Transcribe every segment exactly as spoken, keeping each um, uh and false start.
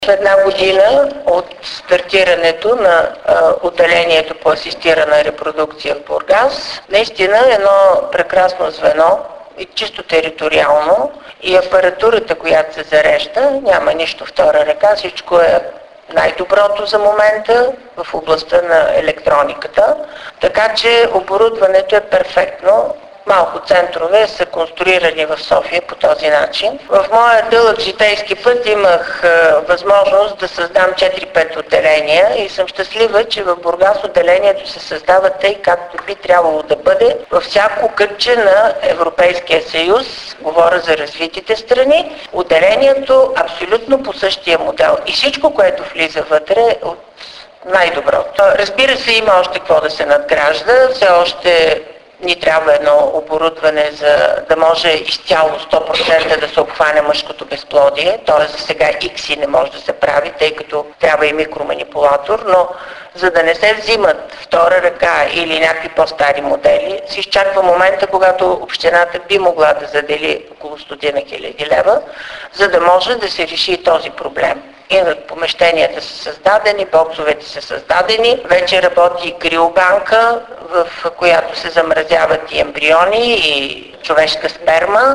Една година от стартирането на а, отделението по асистирана репродукция в Бургас, наистина едно прекрасно звено и чисто териториално и апаратурата, която се зарежда, няма нищо втора ръка, всичко е най-доброто за момента в областта на електрониката, така че оборудването е перфектно. Малко центрове са конструирани в София по този начин. В моя дълъг житейски път имах е, възможност да създам четири-пет отделения и съм щастлива, че в Бургас отделението се създава тъй, както би трябвало да бъде във всяко кътче на Европейския съюз, говоря за развитите страни, отделението абсолютно по същия модел. И всичко, което влиза вътре от най-доброто. Разбира се, има още какво да се надгражда, все още ни трябва едно оборудване, за да може изцяло сто процента да се обхване мъжкото безплодие, т.е. за сега икси не може да се прави, тъй като трябва и микроманипулатор, но за да не се взимат втора ръка или някакви по-стари модели, се изчаква момента, когато общината би могла да задели около стотина хиляди лева, за да може да се реши и този проблем. Инак помещенията са създадени, боксовете са създадени, вече работи и криобанка, в която се замразяват и ембриони, и човешка сперма.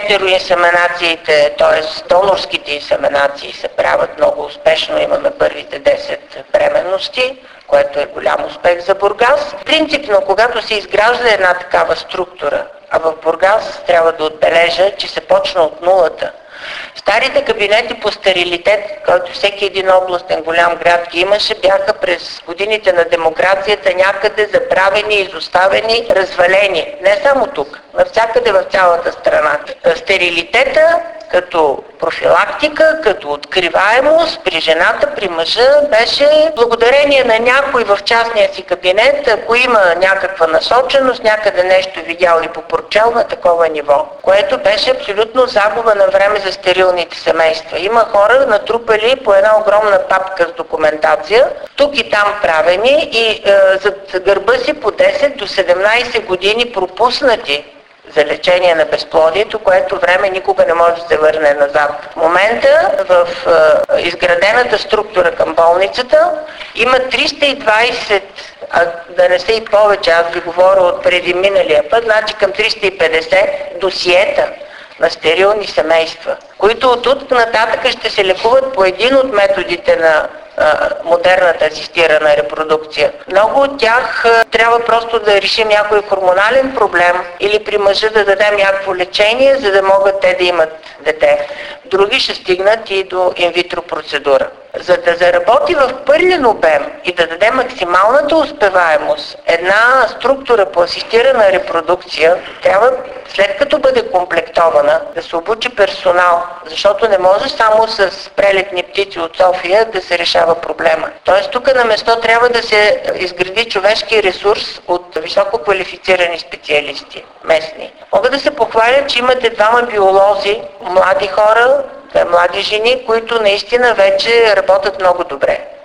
Хетероинсеминациите, т.е. донорските инсеминации се правят много успешно, имаме първите десет бременности, което е голям успех за Бургас. Принципно, когато се изгражда една такава структура, а в Бургас трябва да отбележа, че се почна от нулата. Старите кабинети по стерилитет, който всеки един областен голям град ги имаше, бяха през годините на демокрацията някъде забравени, изоставени, развалени. Не само тук, навсякъде в цялата страна. Стерилитета като профилактика, като откриваемост при жената, при мъжа, беше благодарение на някой в частния си кабинет, ако има някаква насоченост, някъде нещо видял и попорчал на такова ниво, което беше абсолютно загуба на време за стерилните семейства. Има хора натрупали по една огромна папка с документация, тук и там правени и е, зад гърба си по десет до седемнайсет години пропуснати за лечение на безплодието, което време никога не може да се върне назад. В момента в е, изградената структура към болницата има триста и двайсет, а да не са и повече, аз ви говоря от преди миналия път, значи към триста и петдесет досиета на стерилни семейства, които от тук нататък ще се лекуват по един от методите на а, модерната асистирана репродукция. Много от тях а, трябва просто да решим някой хормонален проблем или при мъжа да дадем някакво лечение, за да могат те да имат дете. Други ще стигнат и до инвитро процедура. За да заработи в пълен обем и да даде максималната успеваемост, една структура по асистирана репродукция трябва, след като бъде комплектована, да се обучи персонал, защото не може само с прелетни птици от София да се решава проблема. Тоест тук на место трябва да се изгради човешки ресурс от високо квалифицирани специалисти, местни. Мога да се похваля, че имате двама биолози, млади хора, млади жени, които наистина вече работят много добре.